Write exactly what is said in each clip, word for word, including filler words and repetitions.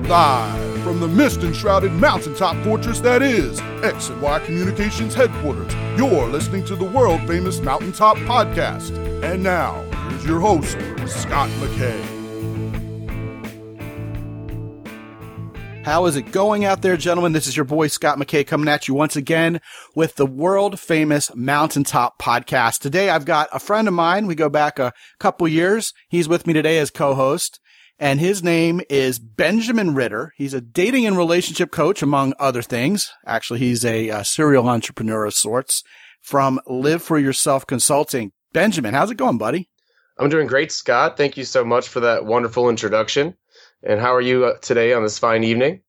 Live from the mist-enshrouded mountaintop fortress that is X and Y Communications headquarters, you're listening to the world-famous Mountaintop Podcast. And now, here's your host, Scott McKay. How is it going out there, gentlemen? This is your boy, Scott McKay, coming at you once again with the world-famous Mountaintop Podcast. Today, I've got a friend of mine. We go back a couple years. He's with me today as co-host. And his name is Benjamin Ritter. He's a dating and relationship coach, among other things. Actually, he's a, a serial entrepreneur of sorts from Live For Yourself Consulting. Benjamin, how's it going, buddy? I'm doing great, Scott. Thank you so much for that wonderful introduction. And how are you today on this fine evening?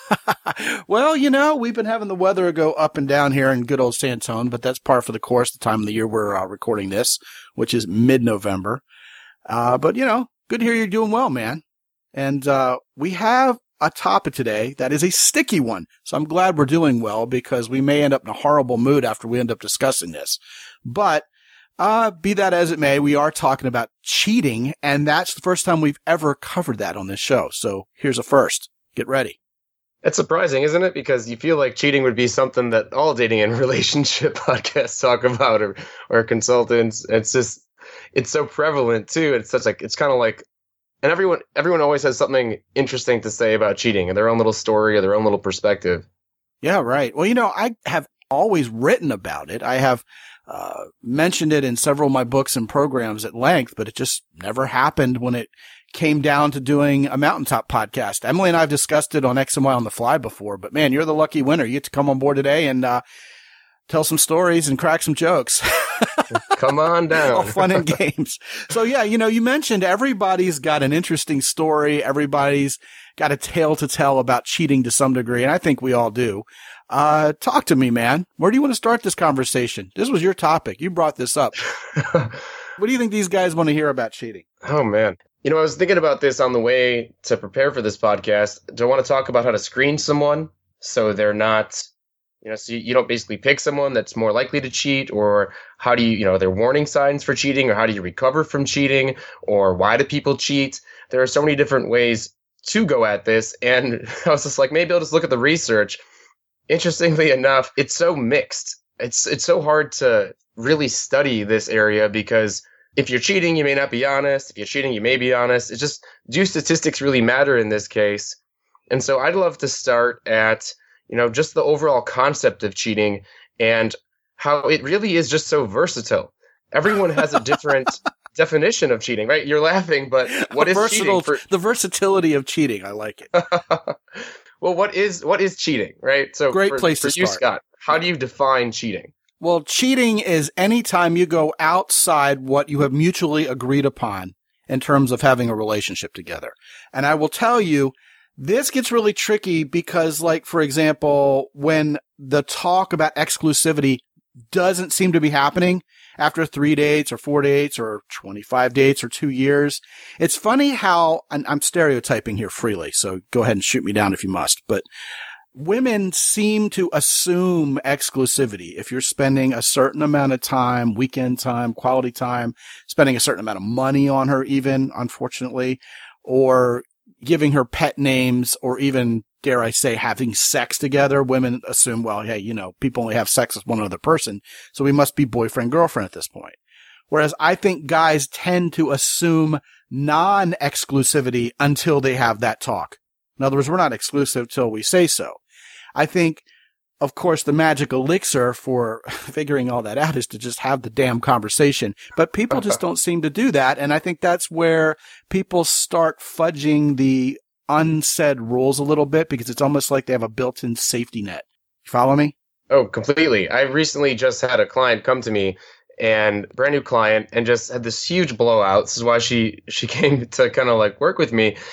Well, you know, we've been having the weather go up and down here in good old San Antonio, but that's par for the course the time of the year we're uh, recording this, which is mid-November. Uh, but, you know, good to hear you're doing well, man. And uh we have a topic today that is a sticky one. So I'm glad we're doing well because we may end up in a horrible mood after we end up discussing this. But uh be that as it may, we are talking about cheating, and that's the first time we've ever covered that on this show. So here's a first. Get ready. It's surprising, isn't it? Because you feel like cheating would be something that all dating and relationship podcasts talk about, or or consultants. It's just it's so prevalent too. It's such like it's kind of like And everyone everyone always has something interesting to say about cheating and their own little story or their own little perspective. Yeah, right. Well, you know, I have always written about it. I have uh mentioned it in several of my books and programs at length, but it just never happened when it came down to doing a Mountaintop Podcast. Emily and I have discussed it on X and Y on the Fly before, but man, you're the lucky winner. You get to come on board today and uh tell some stories and crack some jokes. Come on down. All fun and games. So yeah, you know, you mentioned everybody's got an interesting story. Everybody's got a tale to tell about cheating to some degree. And I think we all do. Uh, talk to me, man. Where do you want to start this conversation? This was your topic. You brought this up. What do you think these guys want to hear about cheating? Oh man. You know, I was thinking about this on the way to prepare for this podcast. Do I want to talk about how to screen someone so they're not, you know, so you don't basically pick someone that's more likely to cheat, or how do you, you know, are there warning signs for cheating, or how do you recover from cheating, or why do people cheat? There are so many different ways to go at this. And I was just like, maybe I'll just look at the research. Interestingly enough, it's so mixed. It's, it's so hard to really study this area because if you're cheating, you may not be honest. If you're cheating, you may be honest. It's just, do statistics really matter in this case? And so I'd love to start at, you know, just the overall concept of cheating and how it really is just so versatile. Everyone has a different definition of cheating, right? You're laughing, but what is Versatile, cheating? For- the versatility of cheating. I like it. Well, what is what is cheating, right? So Great for, place for to you, start. Scott, how do you define cheating? Well, cheating is any time you go outside what you have mutually agreed upon in terms of having a relationship together. And I will tell you, this gets really tricky because, like, for example, when the talk about exclusivity doesn't seem to be happening after three dates or four dates or twenty-five dates or two years, it's funny how, and I'm stereotyping here freely, so go ahead and shoot me down if you must, but women seem to assume exclusivity. If you're spending a certain amount of time, weekend time, quality time, spending a certain amount of money on her even, unfortunately, or giving her pet names, or even, dare I say, having sex together, women assume, well, hey, you know, people only have sex with one other person, so we must be boyfriend, girlfriend at this point. Whereas I think guys tend to assume non-exclusivity until they have that talk. In other words, we're not exclusive till we say so. I think, of course, the magic elixir for figuring all that out is to just have the damn conversation. But people just don't seem to do that. And I think that's where people start fudging the unsaid rules a little bit, because it's almost like they have a built-in safety net. You follow me? Oh, completely. I recently just had a client come to me, and brand new client, and just had this huge blowout. This is why she, she came to kind of like work with me.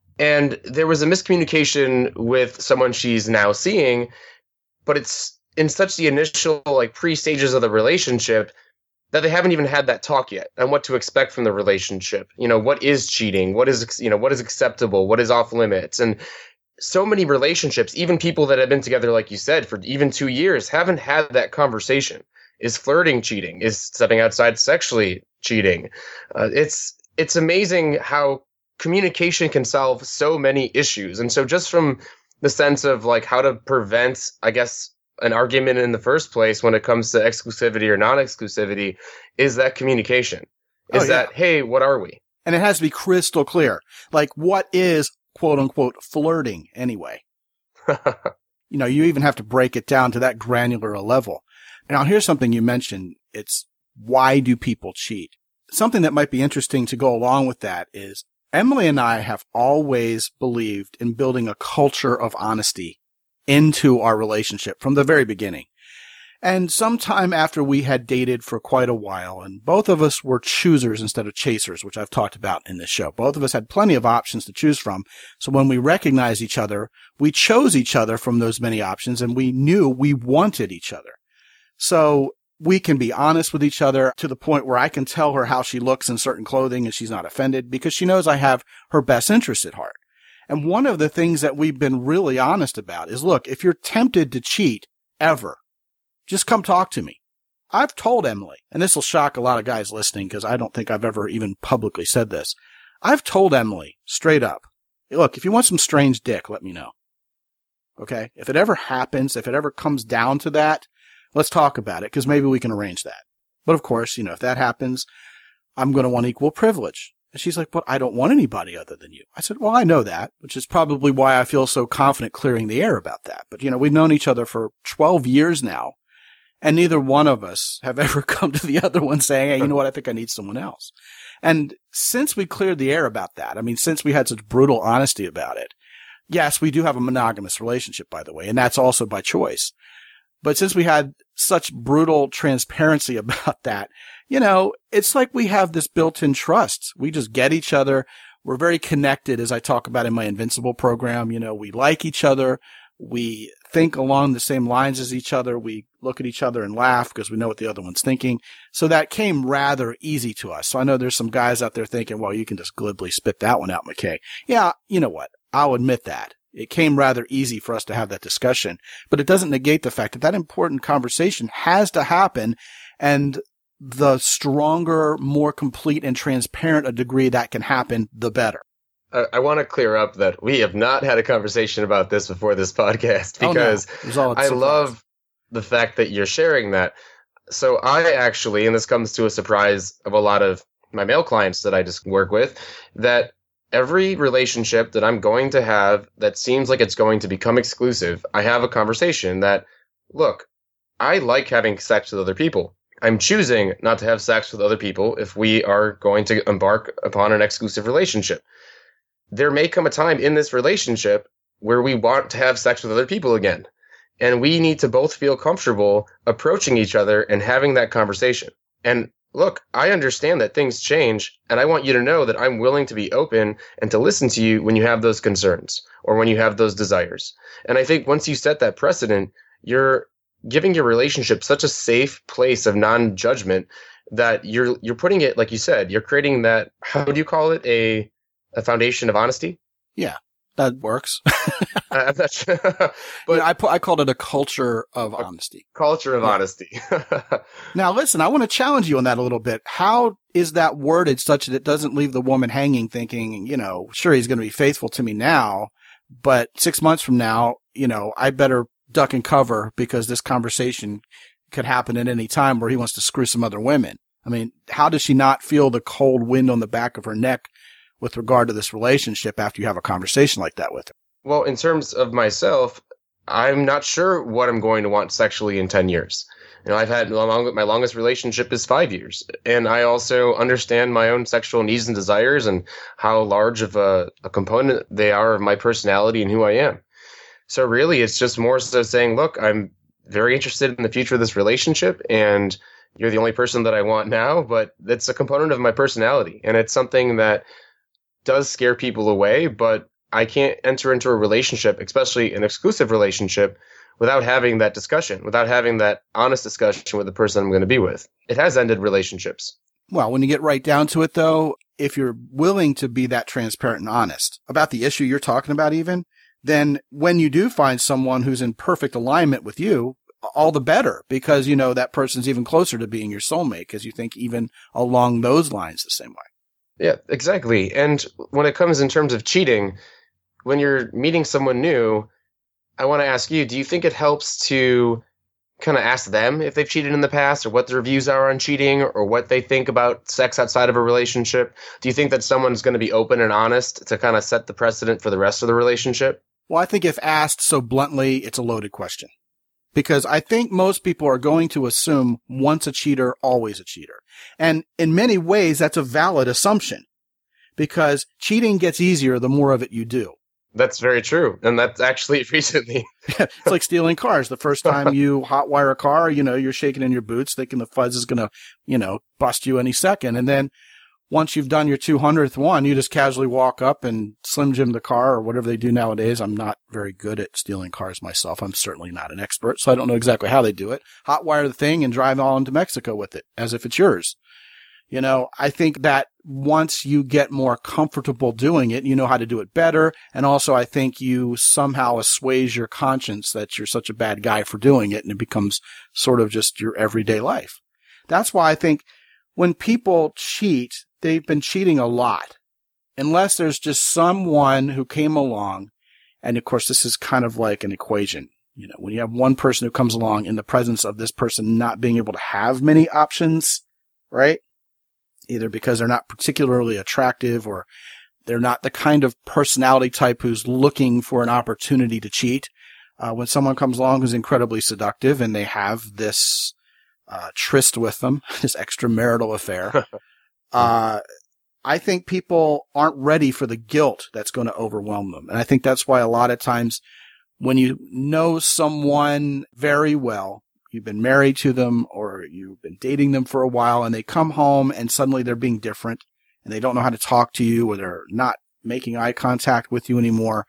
And there was a miscommunication with someone she's now seeing, but it's in such the initial like pre-stages of the relationship that they haven't even had that talk yet on what to expect from the relationship. You know, what is cheating? What is, you know, what is acceptable? What is off limits? And so many relationships, even people that have been together, like you said, for even two years, haven't had that conversation. Is flirting cheating? Is stepping outside sexually cheating? Uh, it's, it's amazing how communication can solve so many issues. And so just from the sense of like how to prevent, I guess, an argument in the first place when it comes to exclusivity or non-exclusivity is that communication. Is oh, yeah. that, hey, what are we? And it has to be crystal clear. Like, what is, quote unquote, flirting anyway? You know, you even have to break it down to that granular a level. Now, here's something you mentioned. It's why do people cheat? Something that might be interesting to go along with that is Emily and I have always believed in building a culture of honesty into our relationship from the very beginning. And sometime after we had dated for quite a while, and both of us were choosers instead of chasers, which I've talked about in this show. Both of us had plenty of options to choose from. So when we recognized each other, we chose each other from those many options, and we knew we wanted each other. So we can be honest with each other to the point where I can tell her how she looks in certain clothing and she's not offended because she knows I have her best interest at heart. And one of the things that we've been really honest about is, look, if you're tempted to cheat ever, just come talk to me. I've told Emily, and this will shock a lot of guys listening because I don't think I've ever even publicly said this. I've told Emily straight up, look, if you want some strange dick, let me know. Okay? If it ever happens, if it ever comes down to that, let's talk about it because maybe we can arrange that. But of course, you know, if that happens, I'm going to want equal privilege. And she's like, but I don't want anybody other than you. I said, well, I know that, which is probably why I feel so confident clearing the air about that. But, you know, we've known each other for twelve years now, and neither one of us have ever come to the other one saying, hey, you know what, I think I need someone else. And since we cleared the air about that, I mean, since we had such brutal honesty about it, yes, we do have a monogamous relationship, by the way, and that's also by choice. But since we had such brutal transparency about that, you know, it's like we have this built-in trust. We just get each other. We're very connected, as I talk about in my Invincible program. You know, we like each other. We think along the same lines as each other. We look at each other and laugh because we know what the other one's thinking. So that came rather easy to us. So I know there's some guys out there thinking, well, you can just glibly spit that one out, McKay. Yeah, you know what? I'll admit that. It came rather easy for us to have that discussion, but it doesn't negate the fact that that important conversation has to happen. And the stronger, more complete and transparent a degree that can happen, the better. I, I want to clear up that we have not had a conversation about this before this podcast because oh, no. I love the fact that you're sharing that. So I actually, and this comes to a surprise of a lot of my male clients that I just work with, that every relationship that I'm going to have that seems like it's going to become exclusive, I have a conversation that, look, I like having sex with other people. I'm choosing not to have sex with other people if we are going to embark upon an exclusive relationship. There may come a time in this relationship where we want to have sex with other people again. And we need to both feel comfortable approaching each other and having that conversation. And look, I understand that things change, and I want you to know that I'm willing to be open and to listen to you when you have those concerns or when you have those desires. And I think once you set that precedent, you're giving your relationship such a safe place of non-judgment that you're you're putting it, like you said, you're creating that, how do you call it, a a foundation of honesty? Yeah, that works. I'm not sure. But you know, I, pu- I called it a culture of honesty. Culture of yeah. honesty. Now, listen, I want to challenge you on that a little bit. How is that worded such that it doesn't leave the woman hanging thinking, you know, sure, he's going to be faithful to me now, but six months from now, you know, I better duck and cover because this conversation could happen at any time where he wants to screw some other women. I mean, how does she not feel the cold wind on the back of her neck with regard to this relationship after you have a conversation like that with her? Well, in terms of myself, I'm not sure what I'm going to want sexually in ten years. You know, I've had long, my longest relationship is five years. And I also understand my own sexual needs and desires and how large of a, a component they are of my personality and who I am. So really, it's just more so saying, look, I'm very interested in the future of this relationship, and you're the only person that I want now, but it's a component of my personality. And it's something that does scare people away, but I can't enter into a relationship, especially an exclusive relationship, without having that discussion, without having that honest discussion with the person I'm going to be with. It has ended relationships. Well, when you get right down to it, though, if you're willing to be that transparent and honest about the issue you're talking about even, then when you do find someone who's in perfect alignment with you, all the better, because, you know, that person's even closer to being your soulmate because you think even along those lines the same way. Yeah, exactly. And when it comes in terms of cheating, when you're meeting someone new, I want to ask you, do you think it helps to kind of ask them if they've cheated in the past or what their views are on cheating or what they think about sex outside of a relationship? Do you think that someone's going to be open and honest to kind of set the precedent for the rest of the relationship? Well, I think if asked so bluntly, it's a loaded question. Because I think most people are going to assume once a cheater, always a cheater. And in many ways, that's a valid assumption. Because cheating gets easier the more of it you do. That's very true. And that's actually recently. It's like stealing cars. The first time you hotwire a car, you know, you're shaking in your boots thinking the fuzz is going to, you know, bust you any second. And then once you've done your two hundredth one, you just casually walk up and Slim Jim the car or whatever they do nowadays. I'm not very good at stealing cars myself. I'm certainly not an expert, so I don't know exactly how they do it. Hotwire the thing and drive all into Mexico with it as if it's yours. You know, I think that once you get more comfortable doing it, you know how to do it better. And also I think you somehow assuage your conscience that you're such a bad guy for doing it, and it becomes sort of just your everyday life. That's why I think when people cheat, they've been cheating a lot, unless there's just someone who came along. And of course, this is kind of like an equation. You know, when you have one person who comes along in the presence of this person not being able to have many options, right? Either because they're not particularly attractive or they're not the kind of personality type who's looking for an opportunity to cheat. Uh, when someone comes along who's incredibly seductive and they have this uh, tryst with them, this extramarital affair, Uh, I think people aren't ready for the guilt that's going to overwhelm them. And I think that's why a lot of times when you know someone very well, you've been married to them or you've been dating them for a while and they come home and suddenly they're being different and they don't know how to talk to you or they're not making eye contact with you anymore.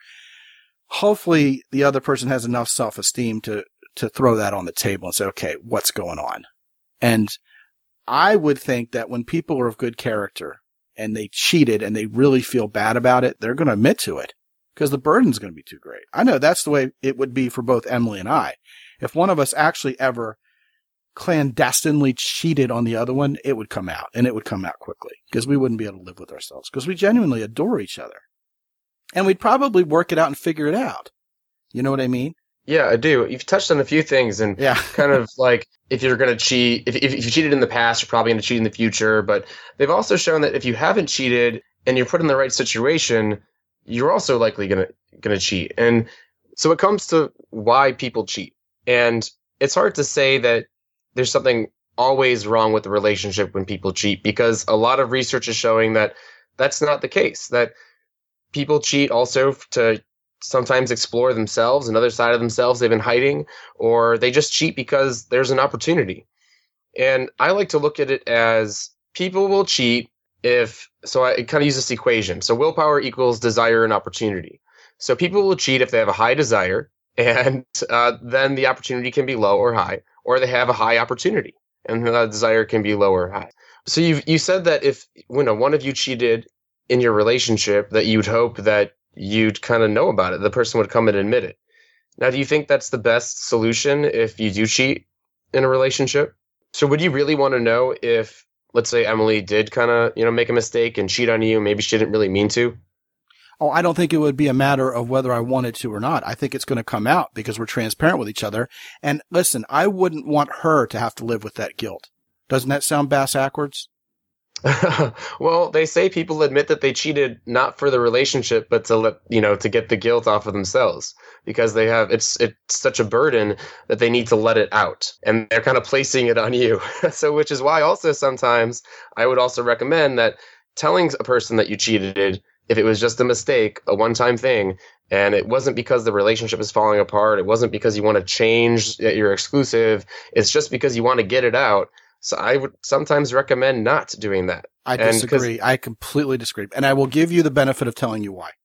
Hopefully the other person has enough self-esteem to, to throw that on the table and say, okay, what's going on? And I would think that when people are of good character and they cheated and they really feel bad about it, they're going to admit to it because the burden's going to be too great. I know that's the way it would be for both Emily and I. If one of us actually ever clandestinely cheated on the other one, it would come out and it would come out quickly because we wouldn't be able to live with ourselves because we genuinely adore each other and we'd probably work it out and figure it out. You know what I mean? Yeah, I do. You've touched on a few things and yeah. kind of like if you're going to cheat, if, if, if you cheated in the past, you're probably going to cheat in the future. But they've also shown that if you haven't cheated and you're put in the right situation, you're also likely going to going to cheat. And so it comes to why people cheat. And it's hard to say that there's something always wrong with the relationship when people cheat because a lot of research is showing that that's not the case, that people cheat also to sometimes explore themselves, another side of themselves they've been hiding, or they just cheat because there's an opportunity. And I like to look at it as people will cheat if, so I kind of use this equation. So willpower equals desire and opportunity. So people will cheat if they have a high desire, and uh, then the opportunity can be low or high, or they have a high opportunity, and the desire can be low or high. So you you said that if when one of you cheated in your relationship, that you'd hope that you'd kind of know about it. The person would come and admit it. Now, do you think that's the best solution if you do cheat in a relationship? So would you really want to know if, let's say, Emily did kind of, you know, make a mistake and cheat on you? Maybe she didn't really mean to. Oh, I don't think it would be a matter of whether I wanted to or not. I think it's going to come out because we're transparent with each other. And listen, I wouldn't want her to have to live with that guilt. Doesn't that sound bass-ackwards? Well, they say people admit that they cheated not for the relationship, but to let, you know, to get the guilt off of themselves because they have, it's, it's such a burden that they need to let it out and they're kind of placing it on you. So, which is why also sometimes I would also recommend that telling a person that you cheated, if it was just a mistake, a one-time thing, and it wasn't because the relationship is falling apart, it wasn't because you want to change that you're exclusive, it's just because you want to get it out. So I would sometimes recommend not doing that. I disagree. I completely disagree. And I will give you the benefit of telling you why.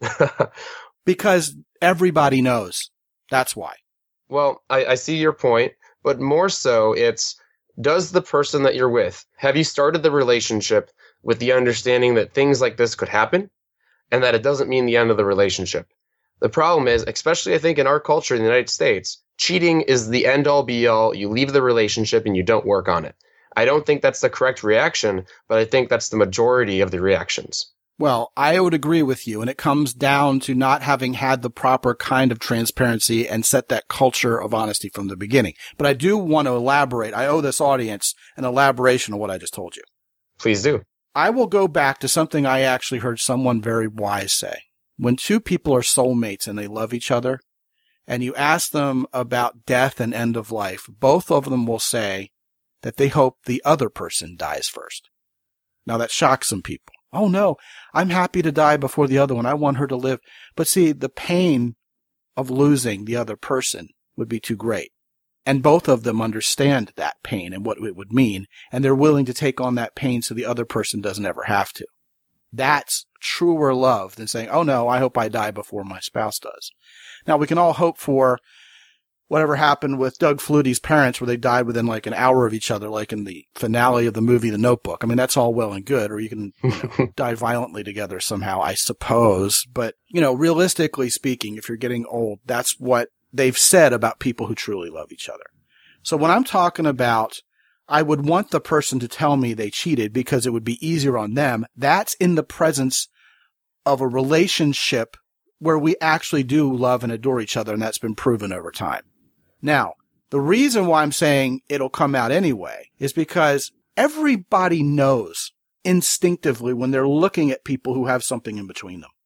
Because everybody knows. That's why. Well, I, I see your point, but more so it's, does the person that you're with, have you started the relationship with the understanding that things like this could happen and that it doesn't mean the end of the relationship? The problem is, especially I think in our culture in the United States, cheating is the end all be all. You leave the relationship and you don't work on it. I don't think that's the correct reaction, but I think that's the majority of the reactions. Well, I would agree with you, and it comes down to not having had the proper kind of transparency and set that culture of honesty from the beginning. But I do want to elaborate. I owe this audience an elaboration of what I just told you. Please do. I will go back to something I actually heard someone very wise say. When two people are soulmates and they love each other, and you ask them about death and end of life, both of them will say that they hope the other person dies first. Now that shocks some people. Oh no, I'm happy to die before the other one. I want her to live. But see, the pain of losing the other person would be too great. And both of them understand that pain and what it would mean. And they're willing to take on that pain so the other person doesn't ever have to. That's truer love than saying, oh no, I hope I die before my spouse does. Now we can all hope for whatever happened with Doug Flutie's parents where they died within like an hour of each other, like in the finale of the movie The Notebook. I mean, that's all well and good, or you can you know, die violently together somehow, I suppose. But, you know, realistically speaking, if you're getting old, that's what they've said about people who truly love each other. So when I'm talking about, I would want the person to tell me they cheated because it would be easier on them, that's in the presence of a relationship where we actually do love and adore each other, and that's been proven over time. Now, the reason why I'm saying it'll come out anyway is because everybody knows instinctively when they're looking at people who have something in between them.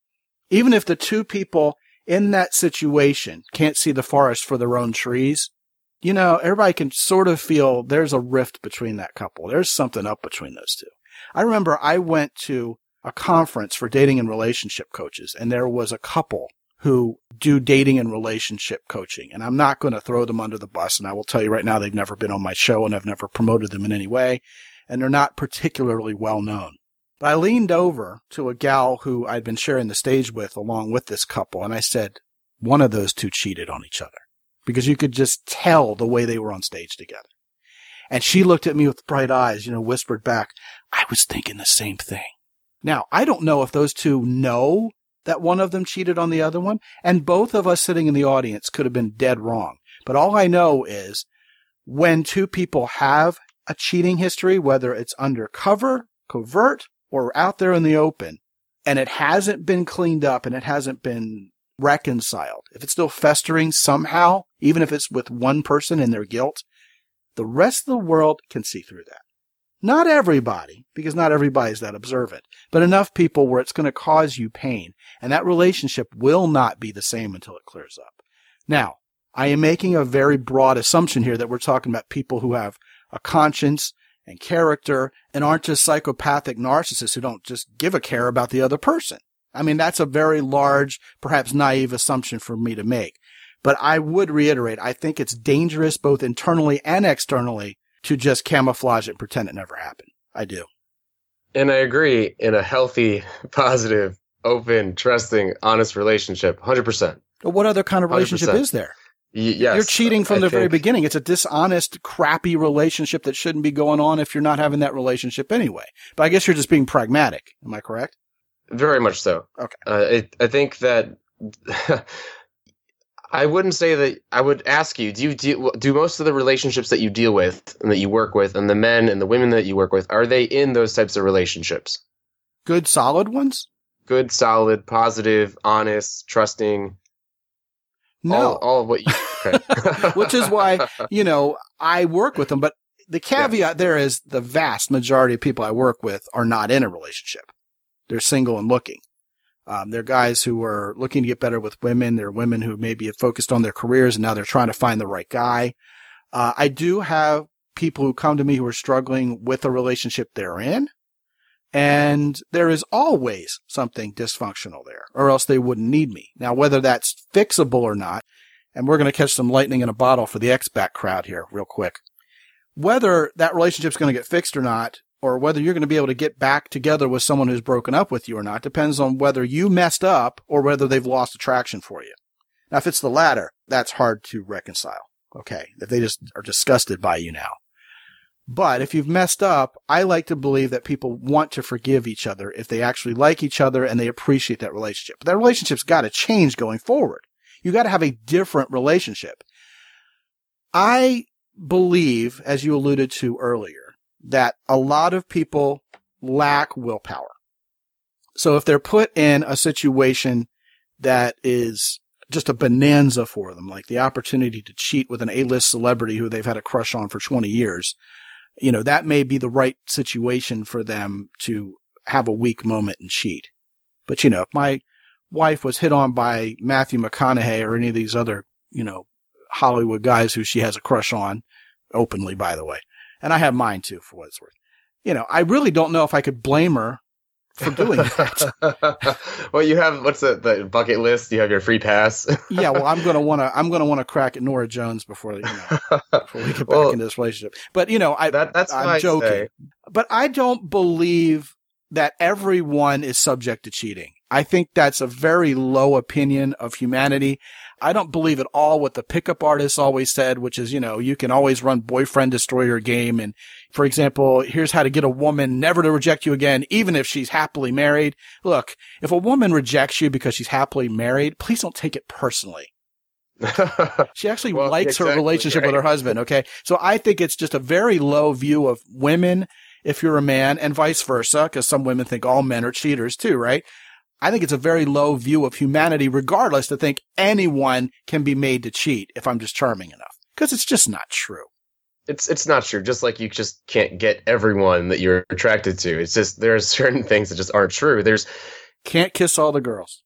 Even if the two people in that situation can't see the forest for their own trees, you know, everybody can sort of feel there's a rift between that couple. There's something up between those two. I remember I went to a conference for dating and relationship coaches, and there was a couple who do dating and relationship coaching. And I'm not going to throw them under the bus. And I will tell you right now, they've never been on my show and I've never promoted them in any way. And they're not particularly well known. But I leaned over to a gal who I'd been sharing the stage with along with this couple. And I said, one of those two cheated on each other because you could just tell the way they were on stage together. And she looked at me with bright eyes, you know, whispered back, I was thinking the same thing. Now, I don't know if those two know that one of them cheated on the other one, and both of us sitting in the audience could have been dead wrong. But all I know is when two people have a cheating history, whether it's undercover, covert, or out there in the open, and it hasn't been cleaned up and it hasn't been reconciled, if it's still festering somehow, even if it's with one person and their guilt, the rest of the world can see through that. Not everybody, because not everybody's that observant, but enough people where it's going to cause you pain, and that relationship will not be the same until it clears up. Now, I am making a very broad assumption here that we're talking about people who have a conscience and character and aren't just psychopathic narcissists who don't just give a care about the other person. I mean, that's a very large, perhaps naive assumption for me to make. But I would reiterate, I think it's dangerous both internally and externally to just camouflage it and pretend it never happened. I do. And I agree, in a healthy, positive, open, trusting, honest relationship, one hundred percent. But what other kind of relationship one hundred percent. is there? Y- yes. You're cheating from I the think, very beginning. It's a dishonest, crappy relationship that shouldn't be going on if you're not having that relationship anyway. But I guess you're just being pragmatic. Am I correct? Very much so. Okay. Uh, it, I think that... I wouldn't say that. I would ask you, do you deal, do most of the relationships that you deal with and that you work with, and the men and the women that you work with, are they in those types of relationships? Good, solid ones? Good, solid, positive, honest, trusting. No. All, all of what you... Okay. Which is why, you know, I work with them. But the caveat yeah. there is the vast majority of people I work with are not in a relationship. They're single and looking. Um, they're guys who are looking to get better with women. They're women who maybe have focused on their careers and now they're trying to find the right guy. Uh, I do have people who come to me who are struggling with the relationship they're in. And there is always something dysfunctional there, or else they wouldn't need me. Now, whether that's fixable or not, and we're going to catch some lightning in a bottle for the X-Back crowd here real quick. Whether that relationship's going to get fixed or not, or whether you're going to be able to get back together with someone who's broken up with you or not, depends on whether you messed up or whether they've lost attraction for you. Now, if it's the latter, that's hard to reconcile. Okay. If they just are disgusted by you now. But if you've messed up, I like to believe that people want to forgive each other if they actually like each other and they appreciate that relationship. But that relationship's got to change going forward. You got to have a different relationship. I believe, as you alluded to earlier, that a lot of people lack willpower. So if they're put in a situation that is just a bonanza for them, like the opportunity to cheat with an A-list celebrity who they've had a crush on for twenty years, you know, that may be the right situation for them to have a weak moment and cheat. But, you know, if my wife was hit on by Matthew McConaughey or any of these other, you know, Hollywood guys who she has a crush on, openly, by the way, and I have mine too, for what it's worth, you know, I really don't know if I could blame her for doing that. Well, you have, what's the, the bucket list? You have your free pass. Yeah, well, I'm going to want to, I'm going to want to crack at Norah Jones before, you know, before we get well, back into this relationship. But, you know, I, that, that's I'm joking, say. But I don't believe that everyone is subject to cheating. I think that's a very low opinion of humanity. I don't believe at all what the pickup artists always said, which is, you know, you can always run boyfriend destroyer game. And for example, here's how to get a woman never to reject you again, even if she's happily married. Look, if a woman rejects you because she's happily married, please don't take it personally. She actually well, likes exactly, her relationship right. with her husband. Okay. So I think it's just a very low view of women if you're a man, and vice versa, because some women think all men are cheaters too, right? I think it's a very low view of humanity, regardless, to think anyone can be made to cheat if I'm just charming enough, because it's just not true. It's it's not true. Just like you just can't get everyone that you're attracted to. It's just there are certain things that just aren't true. There's can't kiss all the girls,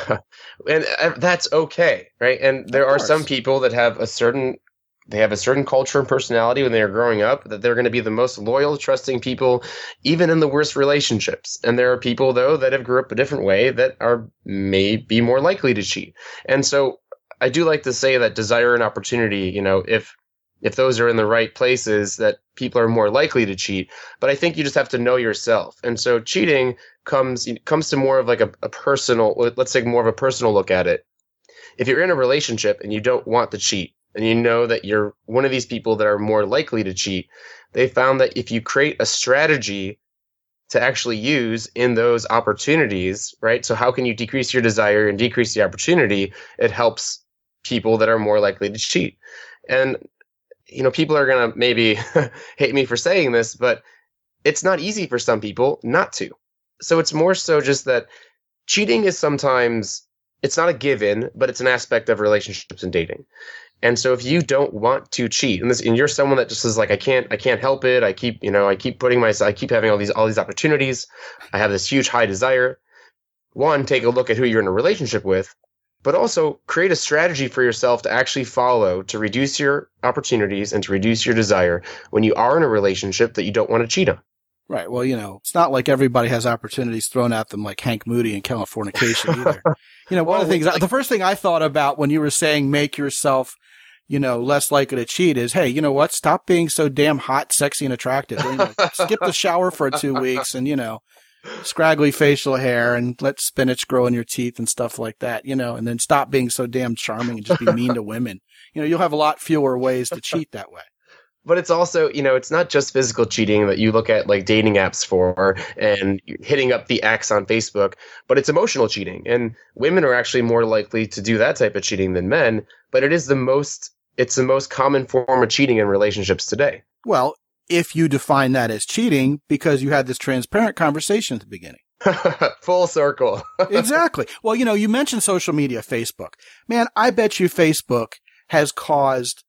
and that's okay, right? And there are some people that have a certain they have a certain culture and personality when they are growing up that they're going to be the most loyal, trusting people, even in the worst relationships. And there are people, though, that have grew up a different way that are may be more likely to cheat. And so I do like to say that desire and opportunity, you know, if if those are in the right places, that people are more likely to cheat. But I think you just have to know yourself. And so cheating comes comes to more of like a, a personal, let's take more of a personal look at it. If you're in a relationship and you don't want to cheat, and you know that you're one of these people that are more likely to cheat, they found that if you create a strategy to actually use in those opportunities, right? So how can you decrease your desire and decrease the opportunity? It helps people that are more likely to cheat. And, you know, people are going to maybe hate me for saying this, but it's not easy for some people not to. So it's more so just that cheating is sometimes, it's not a given, but it's an aspect of relationships and dating. And so if you don't want to cheat, and this, and you're someone that just is like, I can't, I can't help it. I keep, you know, I keep putting myself, I keep having all these, all these opportunities. I have this huge high desire. One, take a look at who you're in a relationship with, but also create a strategy for yourself to actually follow to reduce your opportunities and to reduce your desire when you are in a relationship that you don't want to cheat on. Right. Well, you know, it's not like everybody has opportunities thrown at them like Hank Moody in Californication either. You know, one well, of the things, like, the first thing I thought about when you were saying make yourself, you know, less likely to cheat is, hey, you know what? Stop being so damn hot, sexy, and attractive. You know, skip the shower for two weeks and, you know, scraggly facial hair and let spinach grow in your teeth and stuff like that, you know, and then stop being so damn charming and just be mean to women. You know, you'll have a lot fewer ways to cheat that way. But it's also, you know, it's not just physical cheating that you look at like dating apps for and hitting up the ex on Facebook, but it's emotional cheating. And women are actually more likely to do that type of cheating than men, but it is the most, it's the most common form of cheating in relationships today. Well, if you define that as cheating because you had this transparent conversation at the beginning. Full circle. Exactly. Well, you know, you mentioned social media, Facebook. Man, I bet you Facebook has caused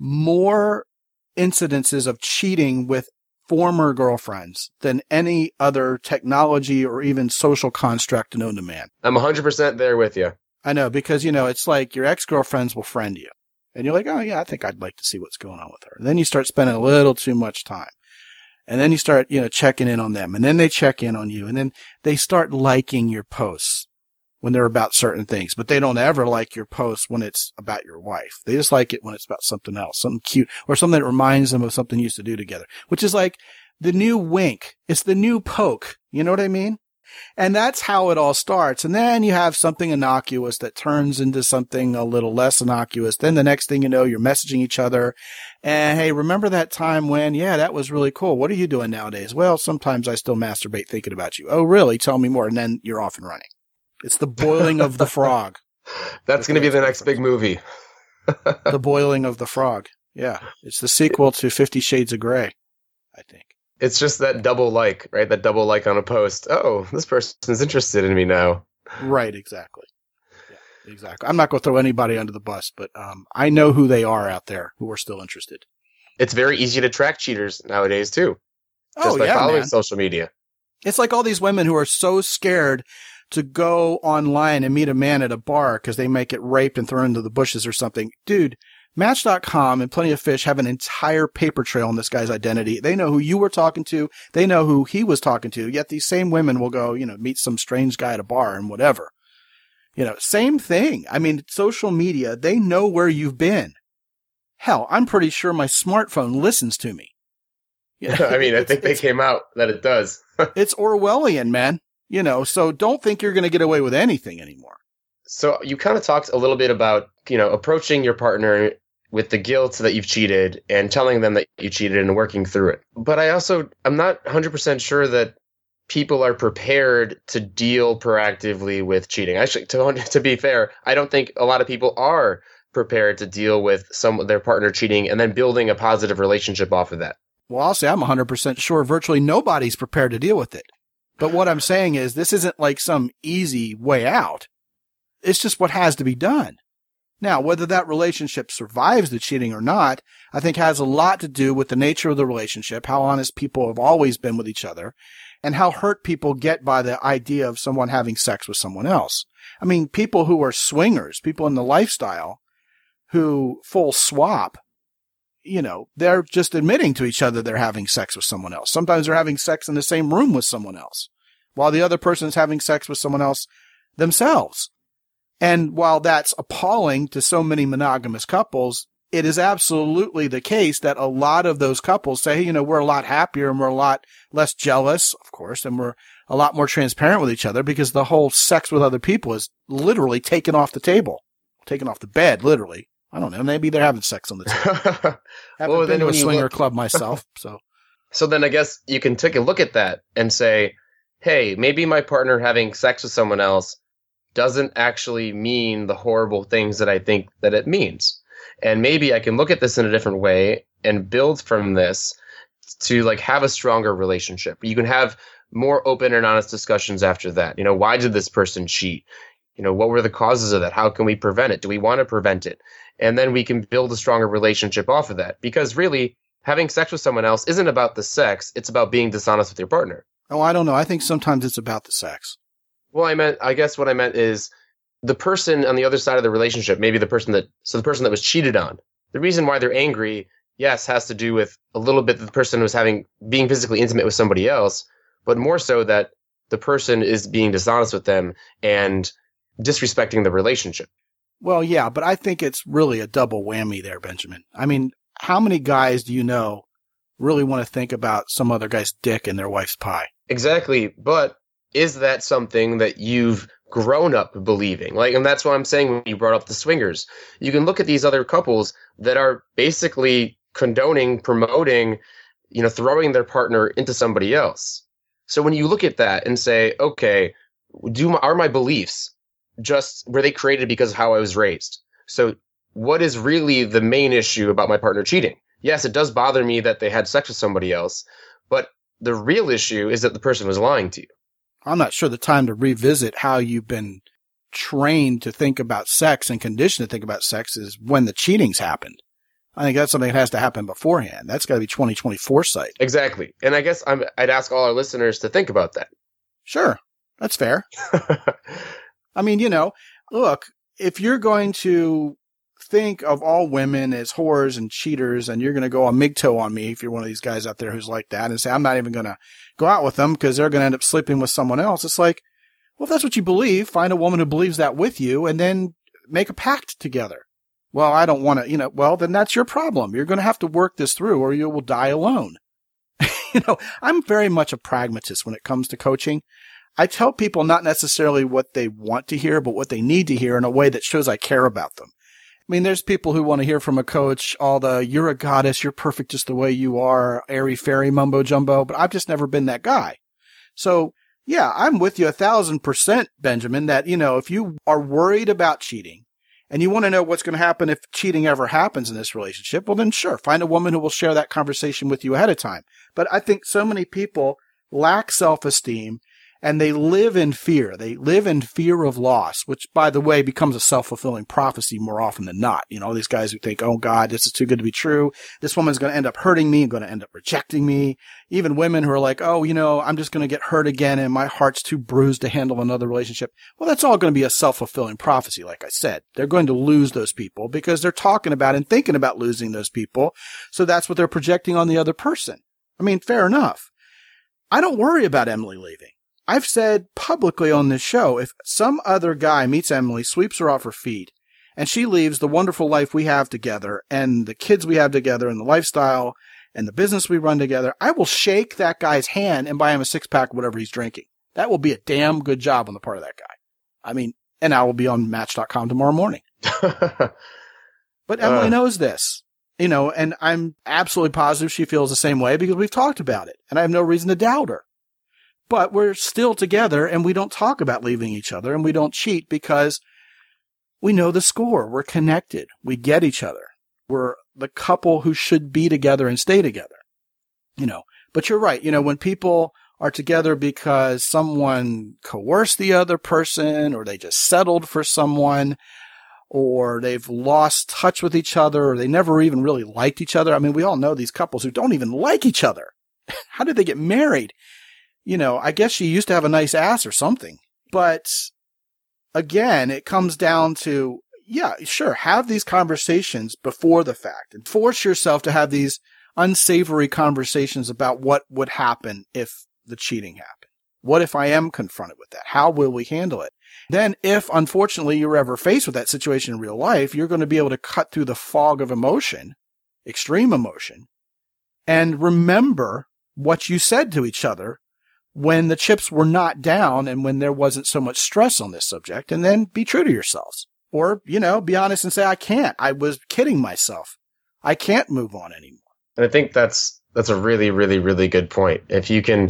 more incidences of cheating with former girlfriends than any other technology or even social construct known to man. I'm one hundred percent there with you. I know, because, you know, it's like your ex-girlfriends will friend you. And you're like, oh, yeah, I think I'd like to see what's going on with her. And then you start spending a little too much time. And then you start, you know, checking in on them. And then they check in on you. And then they start liking your posts when they're about certain things. But they don't ever like your posts when it's about your wife. They just like it when it's about something else, something cute, or something that reminds them of something you used to do together, which is like the new wink. It's the new poke. You know what I mean? And that's how it all starts. And then you have something innocuous that turns into something a little less innocuous. Then the next thing you know, you're messaging each other. And hey, remember that time when, yeah, that was really cool. What are you doing nowadays? Well, sometimes I still masturbate thinking about you. Oh, really? Tell me more. And then you're off and running. It's the boiling of the frog. That's going to be the next big movie. The boiling of the frog. Yeah. It's the sequel to Fifty Shades of Grey, I think. It's just that double like, right? That double like on a post. Oh, this person's interested in me now. Right, exactly. Yeah, exactly. I'm not going to throw anybody under the bus, but um, I know who they are out there who are still interested. It's very easy to track cheaters nowadays, too. Just oh, by yeah, following man. social media. It's like all these women who are so scared to go online and meet a man at a bar because they might get raped and thrown into the bushes or something. Dude, Match dot com and Plenty of Fish have an entire paper trail on this guy's identity. They know who you were talking to. They know who he was talking to. Yet these same women will go, you know, meet some strange guy at a bar and whatever. You know, same thing. I mean, social media, they know where you've been. Hell, I'm pretty sure my smartphone listens to me. Yeah, I mean, I think they came out that it does. It's Orwellian, man. You know, so don't think you're going to get away with anything anymore. So you kind of talked a little bit about, you know, approaching your partner with the guilt that you've cheated and telling them that you cheated and working through it. But I also, I'm not one hundred percent sure that people are prepared to deal proactively with cheating. Actually, to, to be fair, I don't think a lot of people are prepared to deal with some their partner cheating and then building a positive relationship off of that. Well, I'll say I'm one hundred percent sure virtually nobody's prepared to deal with it. But what I'm saying is this isn't like some easy way out. It's just what has to be done. Now, whether that relationship survives the cheating or not, I think has a lot to do with the nature of the relationship, how honest people have always been with each other, and how hurt people get by the idea of someone having sex with someone else. I mean, people who are swingers, people in the lifestyle who full swap, you know, they're just admitting to each other they're having sex with someone else. Sometimes they're having sex in the same room with someone else, while the other person is having sex with someone else themselves. And while that's appalling to so many monogamous couples, it is absolutely the case that a lot of those couples say, hey, you know, we're a lot happier and we're a lot less jealous, of course, and we're a lot more transparent with each other because the whole sex with other people is literally taken off the table, taken off the bed, literally. I don't know. Maybe they're having sex on the table. Haven't well, been to a swinger look- club myself, so. So then I guess you can take a look at that and say, hey, maybe my partner having sex with someone else doesn't actually mean the horrible things that I think that it means. And maybe I can look at this in a different way and build from this to like have a stronger relationship. You can have more open and honest discussions after that. You know, why did this person cheat? You know, what were the causes of that? How can we prevent it? Do we want to prevent it? And then we can build a stronger relationship off of that. Because really, having sex with someone else isn't about the sex. It's about being dishonest with your partner. Oh, I don't know. I think sometimes it's about the sex. Well, I meant, I guess what I meant is the person on the other side of the relationship, maybe the person that, so the person that was cheated on, the reason why they're angry, yes, has to do with a little bit that the person was having, being physically intimate with somebody else, but more so that the person is being dishonest with them and disrespecting the relationship. Well, yeah, but I think it's really a double whammy there, Benjamin. I mean, how many guys do you know really want to think about some other guy's dick in their wife's pie? Exactly, but is that something that you've grown up believing? Like, and that's what I'm saying when you brought up the swingers. You can look at these other couples that are basically condoning, promoting, you know, throwing their partner into somebody else. So when you look at that and say, okay, do my, are my beliefs just, were they created because of how I was raised? So what is really the main issue about my partner cheating? Yes, it does bother me that they had sex with somebody else, but the real issue is that the person was lying to you. I'm not sure the time to revisit how you've been trained to think about sex and conditioned to think about sex is when the cheating's happened. I think that's something that has to happen beforehand. That's got to be twenty twenty foresight. Exactly. And I guess I'm, I'd ask all our listeners to think about that. Sure. That's fair. I mean, you know, look, if you're going to think of all women as whores and cheaters and you're going to go a MGTOW on me, if you're one of these guys out there who's like that, and say, I'm not even going to go out with them because they're going to end up sleeping with someone else. It's like, well, if that's what you believe, find a woman who believes that with you and then make a pact together. Well, I don't want to, you know, well, then that's your problem. You're going to have to work this through or you will die alone. You know, I'm very much a pragmatist when it comes to coaching. I tell people not necessarily what they want to hear, but what they need to hear in a way that shows I care about them. I mean, there's people who want to hear from a coach all the, you're a goddess, you're perfect just the way you are, airy-fairy mumbo jumbo, but I've just never been that guy. So, yeah, I'm with you a thousand percent, Benjamin, that, you know, if you are worried about cheating and you want to know what's going to happen if cheating ever happens in this relationship, well, then sure, find a woman who will share that conversation with you ahead of time. But I think so many people lack self-esteem and they live in fear. They live in fear of loss, which, by the way, becomes a self-fulfilling prophecy more often than not. You know, these guys who think, oh, God, this is too good to be true. This woman's going to end up hurting me and going to end up rejecting me. Even women who are like, oh, you know, I'm just going to get hurt again and my heart's too bruised to handle another relationship. Well, that's all going to be a self-fulfilling prophecy, like I said. They're going to lose those people because they're talking about and thinking about losing those people. So that's what they're projecting on the other person. I mean, fair enough. I don't worry about Emily leaving. I've said publicly on this show, if some other guy meets Emily, sweeps her off her feet, and she leaves the wonderful life we have together and the kids we have together and the lifestyle and the business we run together, I will shake that guy's hand and buy him a six pack of whatever he's drinking. That will be a damn good job on the part of that guy. I mean, and I will be on match dot com tomorrow morning. But Emily uh. knows this, you know, and I'm absolutely positive she feels the same way because we've talked about it and I have no reason to doubt her. But we're still together and we don't talk about leaving each other and we don't cheat because we know the score. We're connected. We get each other. We're the couple who should be together and stay together, you know, but you're right. You know, when people are together because someone coerced the other person or they just settled for someone or they've lost touch with each other or they never even really liked each other. I mean, we all know these couples who don't even like each other. How did they get married? You know, I guess she used to have a nice ass or something. But again, it comes down to, yeah, sure, have these conversations before the fact and force yourself to have these unsavory conversations about what would happen if the cheating happened. What if I am confronted with that? How will we handle it? Then if, unfortunately, you're ever faced with that situation in real life, you're going to be able to cut through the fog of emotion, extreme emotion, and remember what you said to each other when the chips were not down and when there wasn't so much stress on this subject, and then be true to yourselves. Or, you know, be honest and say, I can't. I was kidding myself. I can't move on anymore. And I think that's that's a really, really, really good point. If you can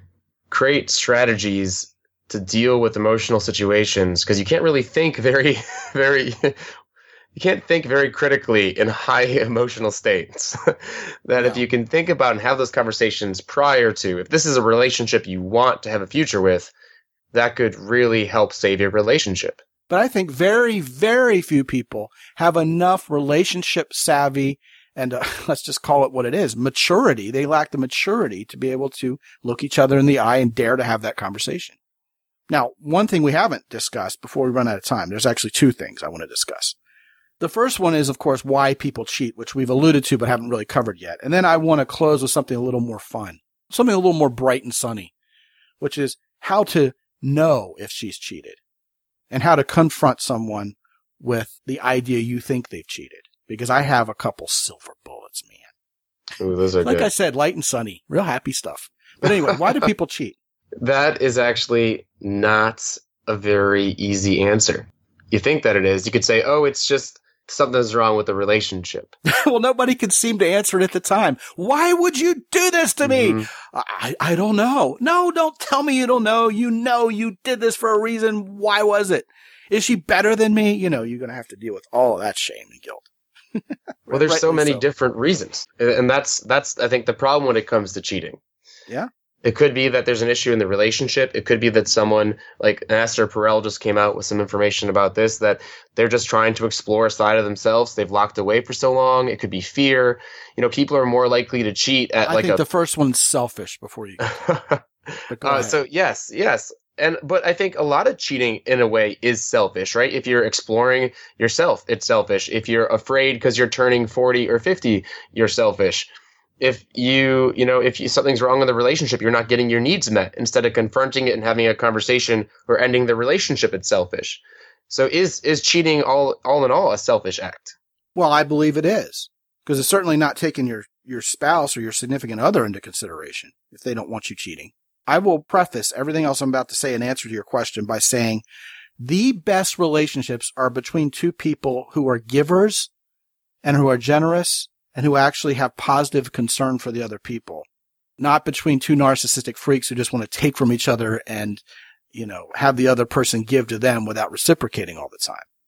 create strategies to deal with emotional situations, because you can't really think very, very... You can't think very critically in high emotional states. that no. If you can think about and have those conversations prior to, if this is a relationship you want to have a future with, that could really help save your relationship. But I think very, very few people have enough relationship savvy and uh, let's just call it what it is, maturity. They lack the maturity to be able to look each other in the eye and dare to have that conversation. Now, one thing we haven't discussed before we run out of time, there's actually two things I want to discuss. The first one is, of course, why people cheat, which we've alluded to but haven't really covered yet. And then I want to close with something a little more fun, something a little more bright and sunny, which is how to know if she's cheated and how to confront someone with the idea you think they've cheated. Because I have a couple silver bullets, man. Ooh, those are like good. I said, light and sunny, real happy stuff. But anyway, why do people cheat? That is actually not a very easy answer. You think that it is. You could say, oh, it's just something's wrong with the relationship. Well, nobody could seem to answer it at the time. Why would you do this to me? Mm-hmm. I, I don't know. No, don't tell me you don't know. You know you did this for a reason. Why was it? Is she better than me? You know, you're going to have to deal with all of that shame and guilt. Well, there's so many so. different reasons. And that's, that's, I think, the problem when it comes to cheating. Yeah. It could be that there's an issue in the relationship. It could be that someone like Esther Perel just came out with some information about this, that they're just trying to explore a side of themselves. They've locked away for so long. It could be fear. You know, people are more likely to cheat at I like think a... the first one's selfish before you get uh, So yes, yes. And, but I think a lot of cheating in a way is selfish, right? If you're exploring yourself, it's selfish. If you're afraid because you're turning forty or fifty, you're selfish. If you, you know, if you, something's wrong in the relationship, you're not getting your needs met. Instead of confronting it and having a conversation or ending the relationship, it's selfish. So is, is cheating all, all in all a selfish act? Well, I believe it is, because it's certainly not taking your, your spouse or your significant other into consideration if they don't want you cheating. I will preface everything else I'm about to say in answer to your question by saying the best relationships are between two people who are givers and who are generous and who actually have positive concern for the other people, not between two narcissistic freaks who just want to take from each other and, you know, have the other person give to them without reciprocating all the time.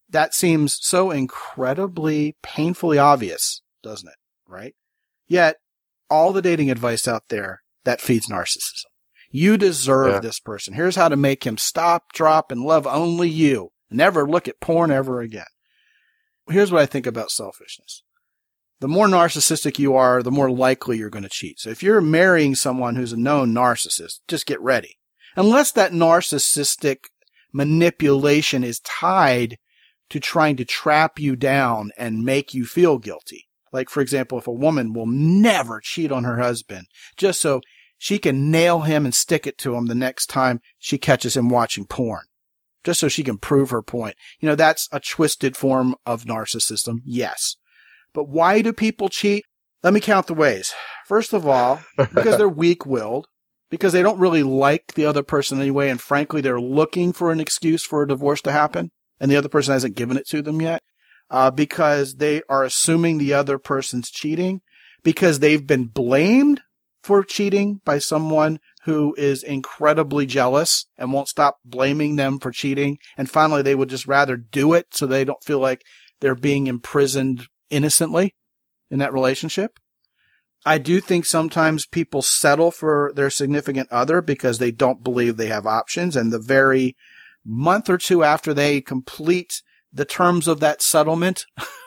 that seems so incredibly painfully obvious, doesn't it? Right? Yet, all the dating advice out there, that feeds narcissism. You deserve yeah. this person. Here's how to make him stop, drop, and love only you. Never look at porn ever again. Here's what I think about selfishness. The more narcissistic you are, the more likely you're going to cheat. So if you're marrying someone who's a known narcissist, just get ready. Unless that narcissistic manipulation is tied to trying to trap you down and make you feel guilty. Like, for example, if a woman will never cheat on her husband just so she can nail him and stick it to him the next time she catches him watching porn, just so she can prove her point. You know, that's a twisted form of narcissism, yes. But why do people cheat? Let me count the ways. First of all, because they're weak-willed, because they don't really like the other person anyway, and frankly, they're looking for an excuse for a divorce to happen, and the other person hasn't given it to them yet. Uh, because they are assuming the other person's cheating, because they've been blamed for cheating by someone who is incredibly jealous and won't stop blaming them for cheating. And finally, they would just rather do it so they don't feel like they're being imprisoned innocently in that relationship. I do think sometimes people settle for their significant other because they don't believe they have options. And the very month or two after they complete the terms of that settlement,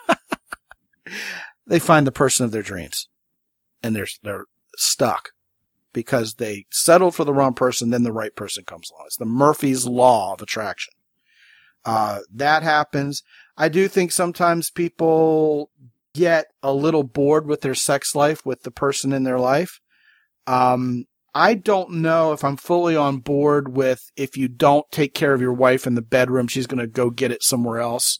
they find the person of their dreams, and they're, they're stuck because they settled for the wrong person. Then the right person comes along. It's the Murphy's Law of attraction. Uh, that happens. I do think sometimes people get a little bored with their sex life with the person in their life. Um, I don't know if I'm fully on board with if you don't take care of your wife in the bedroom, she's going to go get it somewhere else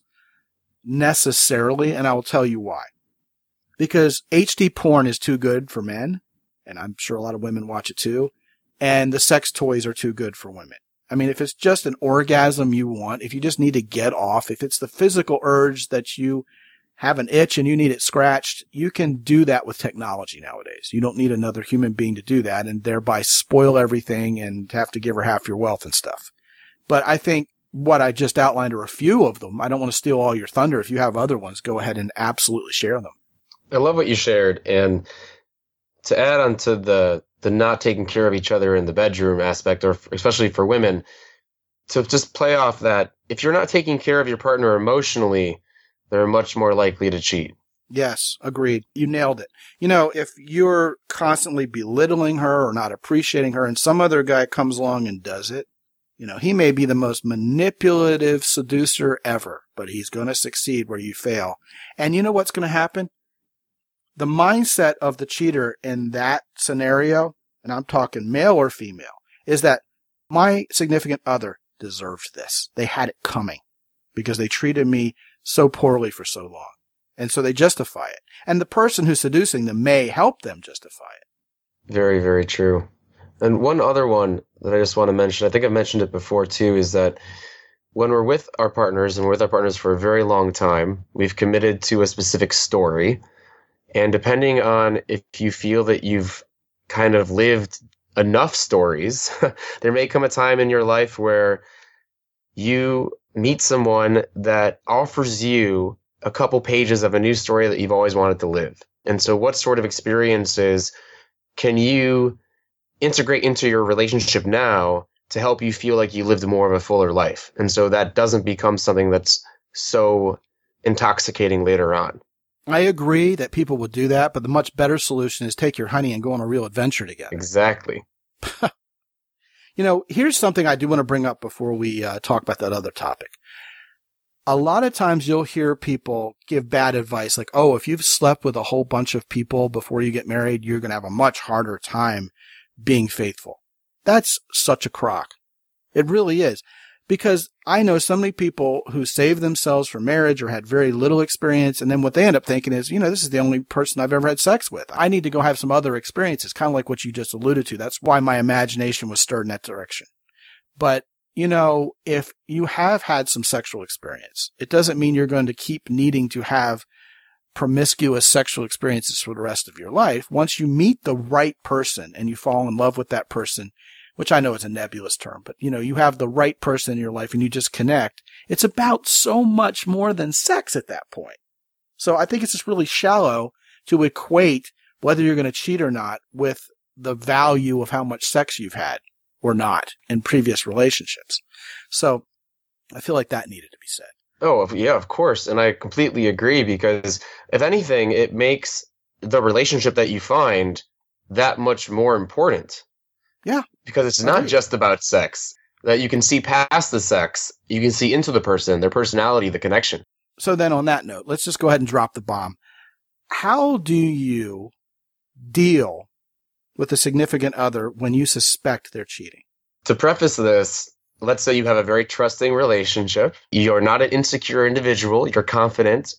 necessarily. And I will tell you why. Because H D porn is too good for men. And I'm sure a lot of women watch it too. And the sex toys are too good for women. I mean, if it's just an orgasm you want, if you just need to get off, if it's the physical urge that you have an itch and you need it scratched, you can do that with technology nowadays. You don't need another human being to do that and thereby spoil everything and have to give her half your wealth and stuff. But I think what I just outlined are a few of them. I don't want to steal all your thunder. If you have other ones, go ahead and absolutely share them. I love what you shared. And to add on to the, the not taking care of each other in the bedroom aspect, or especially for women, to just play off that, if you're not taking care of your partner emotionally, they're much more likely to cheat. Yes, agreed. You nailed it. You know, if you're constantly belittling her or not appreciating her and some other guy comes along and does it, you know, he may be the most manipulative seducer ever, but he's going to succeed where you fail. And you know what's going to happen? The mindset of the cheater in that scenario, and I'm talking male or female, is that my significant other deserved this. They had it coming because they treated me so poorly for so long. And so they justify it. And the person who's seducing them may help them justify it. Very, very true. And one other one that I just want to mention, I think I've mentioned it before too, is that when we're with our partners and we're with our partners for a very long time, we've committed to a specific story. And depending on if you feel that you've kind of lived enough stories, there may come a time in your life where you meet someone that offers you a couple pages of a new story that you've always wanted to live. And so what sort of experiences can you integrate into your relationship now to help you feel like you lived more of a fuller life? And so that doesn't become something that's so intoxicating later on. I agree that people would do that, but the much better solution is take your honey and go on a real adventure together. Exactly. You know, here's something I do want to bring up before we uh, talk about that other topic. A lot of times you'll hear people give bad advice like, oh, if you've slept with a whole bunch of people before you get married, you're going to have a much harder time being faithful. That's such a crock. It really is. Because I know so many people who saved themselves for marriage or had very little experience, and then what they end up thinking is, you know, this is the only person I've ever had sex with. I need to go have some other experiences, kind of like what you just alluded to. That's why my imagination was stirred in that direction. But, you know, if you have had some sexual experience, it doesn't mean you're going to keep needing to have promiscuous sexual experiences for the rest of your life. Once you meet the right person and you fall in love with that person, which I know is a nebulous term, but you know, you have the right person in your life and you just connect, It's about so much more than sex at that point. So I think it's just really shallow to equate whether you're going to cheat or not with the value of how much sex you've had or not in previous relationships. So I feel like that needed to be said. Oh, yeah, of course. And I completely agree, because if anything, it makes the relationship that you find that much more important. Yeah. Because it's not just about sex. That you can see past the sex. You can see into the person, their personality, the connection. So then on that note, let's just go ahead and drop the bomb. How do you deal with a significant other when you suspect they're cheating? To preface this, let's say you have a very trusting relationship. You're not an insecure individual. You're confident.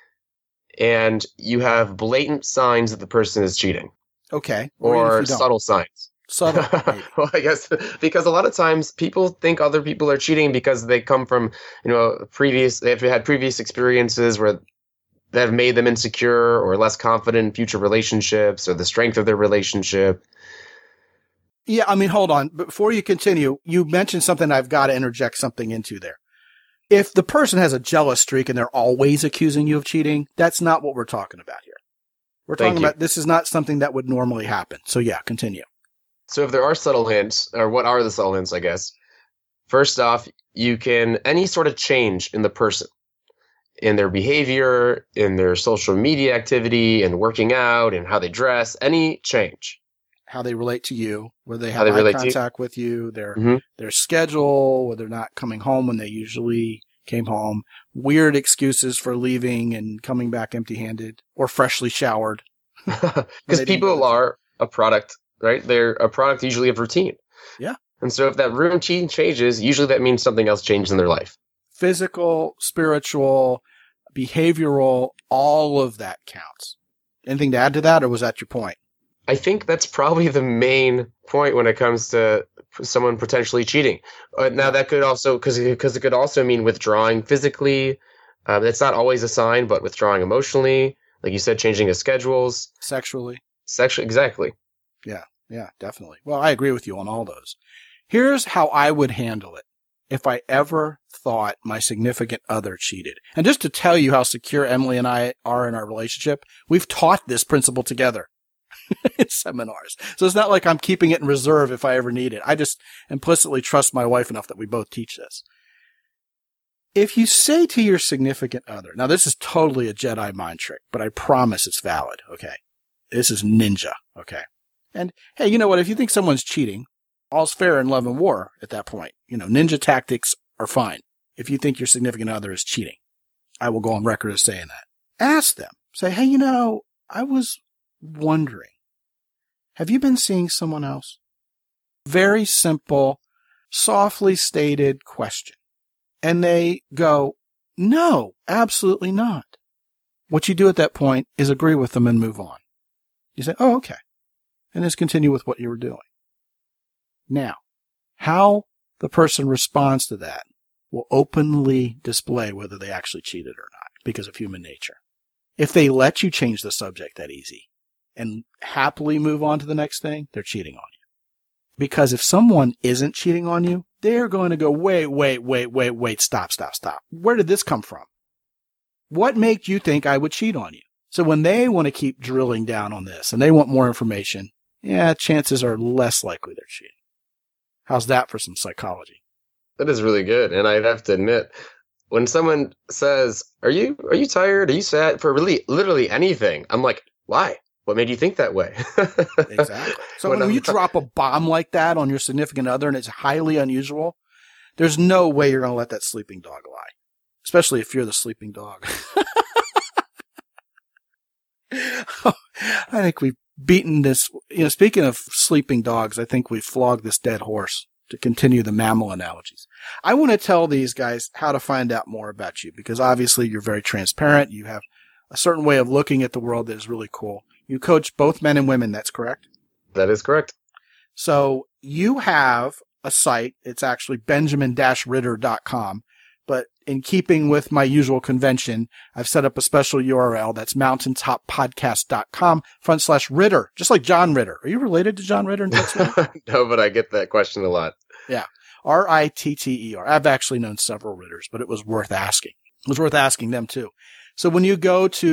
And you have blatant signs that the person is cheating. Okay. Or subtle signs. Subtle. Well, I guess because a lot of times people think other people are cheating because they come from, you know, previous, they've had previous experiences where that have made them insecure or less confident in future relationships or the strength of their relationship. Yeah, I mean, hold on. Before you continue, you mentioned something I've got to interject something into there. If the person has a jealous streak and they're always accusing you of cheating, that's not what we're talking about here. We're Thank talking you. about this is not something that would normally happen. So yeah, continue. So if there are subtle hints, or what are the subtle hints, I guess? First off, you can, any sort of change in the person, in their behavior, in their social media activity, in working out, in how they dress, any change. How they relate to you, whether they How have they eye relate to you. contact with you, their Mm-hmm. their schedule, whether they're not coming home when they usually came home, weird excuses for leaving and coming back empty-handed or freshly showered. Because people are a product, right? They're a product usually of routine. Yeah. And so if that routine changes, usually that means something else changed in their life. Physical, spiritual, behavioral, all of that counts. Anything to add to that, or was that your point? I think that's probably the main point when it comes to someone potentially cheating. Uh, now, that could also, because because it could also mean withdrawing physically. Um, that's not always a sign, but withdrawing emotionally. Like you said, changing his schedules. Sexually. Sexually, exactly. Yeah, yeah, definitely. Well, I agree with you on all those. Here's how I would handle it if I ever thought my significant other cheated. And just to tell you how secure Emily and I are in our relationship, we've taught this principle together in seminars. So it's not like I'm keeping it in reserve if I ever need it. I just implicitly trust my wife enough that we both teach this. If you say to your significant other, now this is totally a Jedi mind trick, but I promise it's valid, okay? This is ninja, okay? And hey, you know what? If you think someone's cheating, all's fair in love and war at that point. You know, ninja tactics are fine if you think your significant other is cheating. I will go on record as saying that. Ask them. Say, hey, you know, I was wondering, have you been seeing someone else? Very simple, softly stated question. And they go, no, absolutely not. What you do at that point is agree with them and move on. You say, oh, okay. And just continue with what you were doing. Now, how the person responds to that will openly display whether they actually cheated or not because of human nature. If they let you change the subject that easy and happily move on to the next thing, they're cheating on you. Because if someone isn't cheating on you, they're going to go, wait, wait, wait, wait, wait, stop, stop, stop. Where did this come from? What made you think I would cheat on you? So when they want to keep drilling down on this and they want more information, yeah, chances are less likely they're cheating. How's that for some psychology? That is really good. And I'd have to admit, when someone says, are you are you tired? Are you sad? For really, literally anything, I'm like, why? What made you think that way? Exactly. So when, when you drop a bomb like that on your significant other and it's highly unusual, there's no way you're going to let that sleeping dog lie, especially if you're the sleeping dog. I think we've beaten this. You know, speaking of sleeping dogs, I think we've flogged this dead horse to continue the mammal analogies. I want to tell these guys how to find out more about you because obviously you're very transparent. You have a certain way of looking at the world that is really cool. You coach both men and women. That's correct? That is correct. So you have a site. It's actually benjamin dash ritter dot com. But in keeping with my usual convention, I've set up a special U R L. That's mountaintop podcast dot com front slash Ritter, just like John Ritter. Are you related to John Ritter in Texas? No, but I get that question a lot. Yeah. R I T T E R. I've actually known several Ritters, but it was worth asking. It was worth asking them too. So when you go to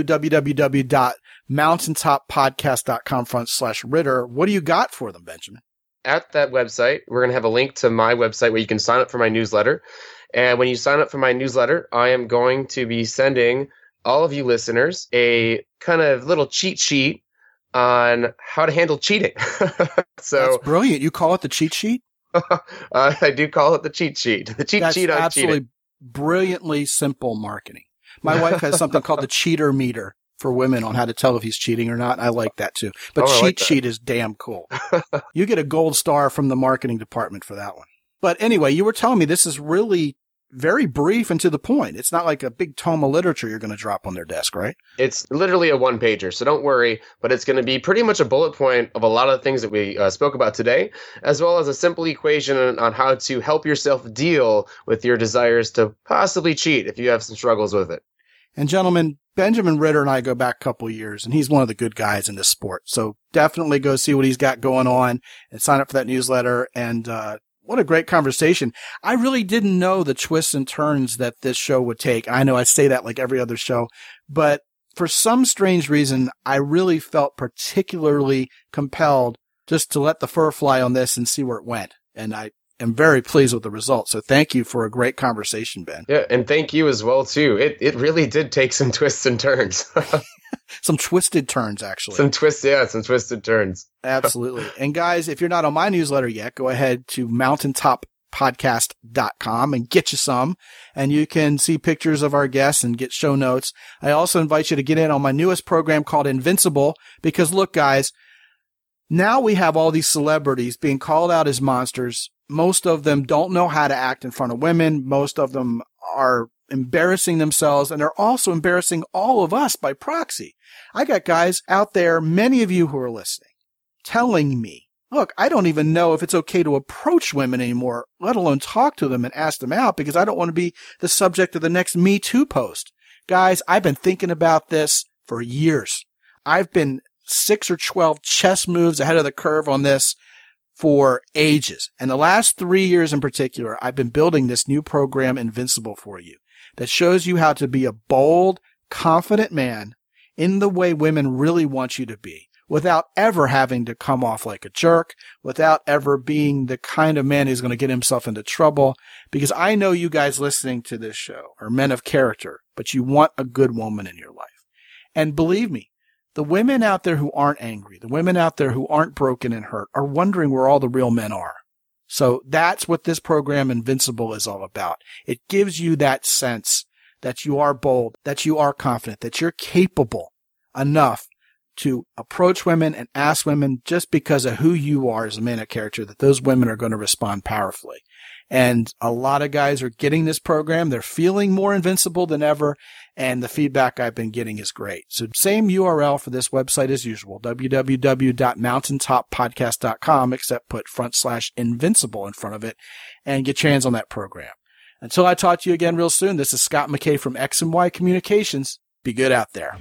www.mountaintoppodcast.com front slash Ritter, what do you got for them, Benjamin? At that website, we're going to have a link to my website where you can sign up for my newsletter. And when you sign up for my newsletter, I am going to be sending all of you listeners a kind of little cheat sheet on how to handle cheating. So that's brilliant. You call it the cheat sheet? uh, I do call it the cheat sheet. The cheat that's sheet on absolutely cheating. Brilliantly simple marketing. My wife has something called the cheater meter for women on how to tell if he's cheating or not. I like that too. But oh, cheat like sheet is damn cool. You get a gold star from the marketing department for that one. But anyway, you were telling me this is really very brief and to the point. It's not like a big tome of literature you're going to drop on their desk, right? It's literally a one pager, so don't worry, but it's going to be pretty much a bullet point of a lot of the things that we uh, spoke about today, as well as a simple equation on, on how to help yourself deal with your desires to possibly cheat if you have some struggles with it. And gentlemen, Benjamin Ritter and I go back a couple of years, and he's one of the good guys in this sport. So definitely go see what he's got going on and sign up for that newsletter. And uh what a great conversation. I really didn't know the twists and turns that this show would take. I know I say that like every other show, but for some strange reason, I really felt particularly compelled just to let the fur fly on this and see where it went. And I am very pleased with the results. So thank you for a great conversation, Ben. Yeah, and thank you as well, too. It it really did take some twists and turns. Some twisted turns, actually. Some twists, yeah, some twisted turns. Absolutely. And guys, if you're not on my newsletter yet, go ahead to mountaintop podcast dot com and get you some. And you can see pictures of our guests and get show notes. I also invite you to get in on my newest program called Invincible, because look, guys, now we have all these celebrities being called out as monsters. Most of them don't know how to act in front of women. Most of them are embarrassing themselves, and they're also embarrassing all of us by proxy. I got guys out there, many of you who are listening, telling me, look, I don't even know if it's okay to approach women anymore, let alone talk to them and ask them out, because I don't want to be the subject of the next Me Too post. Guys, I've been thinking about this for years. I've been six or twelve chess moves ahead of the curve on this for ages. And the last three years in particular, I've been building this new program, Invincible, for you, that shows you how to be a bold, confident man in the way women really want you to be, without ever having to come off like a jerk, without ever being the kind of man who's going to get himself into trouble. Because I know you guys listening to this show are men of character, but you want a good woman in your life. And believe me, the women out there who aren't angry, the women out there who aren't broken and hurt, are wondering where all the real men are. So that's what this program Invincible is all about. It gives you that sense that you are bold, that you are confident, that you're capable enough to approach women and ask women just because of who you are as a man of character, that those women are going to respond powerfully. And a lot of guys are getting this program. They're feeling more invincible than ever. And the feedback I've been getting is great. So same U R L for this website as usual, w w w dot mountaintop podcast dot com, except put front slash invincible in front of it and get your hands on that program. Until I talk to you again real soon, this is Scott McKay from X and Y Communications. Be good out there.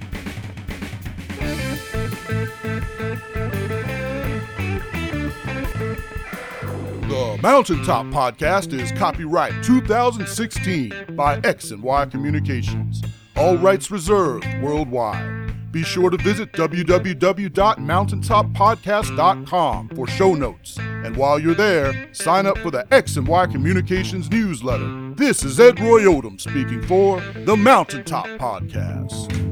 The Mountaintop Podcast is copyright two thousand sixteen by X and Y Communications. All rights reserved worldwide. Be sure to visit w w w dot mountaintop podcast dot com for show notes. And while you're there, sign up for the X and Y Communications newsletter. This is Ed Roy Odom speaking for the Mountaintop Podcast.